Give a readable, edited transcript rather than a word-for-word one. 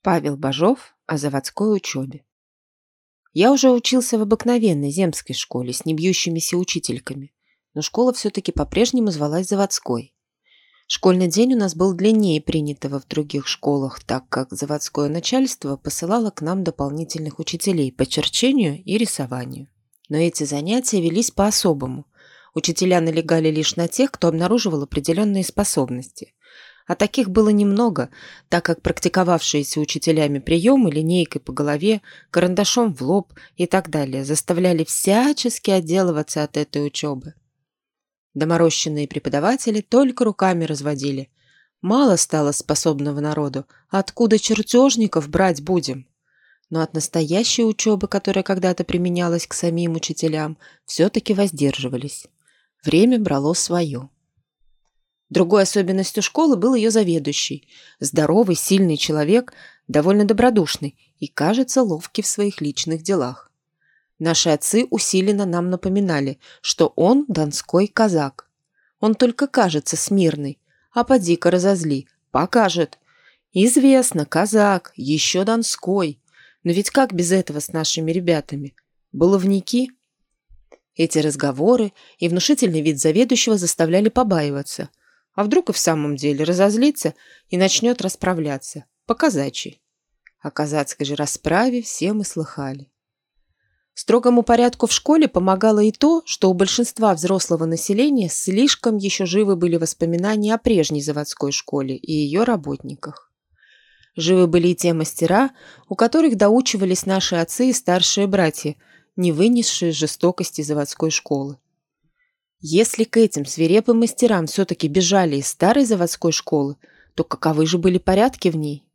Павел Бажов о заводской учебе. Я уже учился в обыкновенной земской школе с небьющимися учительками, но школа все-таки по-прежнему звалась заводской. Школьный день у нас был длиннее принятого в других школах, так как заводское начальство посылало к нам дополнительных учителей по черчению и рисованию. Но эти занятия велись по-особому. Учителя налегали лишь на тех, кто обнаруживал определенные способности. А таких было немного, так как практиковавшиеся учителями приемы линейкой по голове, карандашом в лоб и так далее заставляли всячески отделываться от этой учебы. Доморощенные преподаватели только руками разводили. Мало стало способного народу, откуда чертежников брать будем? Но от настоящей учебы, которая когда-то применялась к самим учителям, все-таки воздерживались. Время брало свое. Другой особенностью школы был ее заведующий. Здоровый, сильный человек, довольно добродушный и, кажется, ловкий в своих личных делах. Наши отцы усиленно нам напоминали, что он донской казак. Он только кажется смирный, а поди-ка разозли, покажет. Известно, казак, еще донской. Но ведь как без этого с нашими ребятами? Баловники? Эти разговоры и внушительный вид заведующего заставляли побаиваться. А вдруг и в самом деле разозлится и начнет расправляться, по-казачьи. О казацкой же расправе все мы слыхали. Строгому порядку в школе помогало и то, что у большинства взрослого населения слишком еще живы были воспоминания о прежней заводской школе и ее работниках. Живы были и те мастера, у которых доучивались наши отцы и старшие братья, не вынесшие жестокости заводской школы. Если к этим свирепым мастерам все-таки бежали из старой заводской школы, то каковы же были порядки в ней?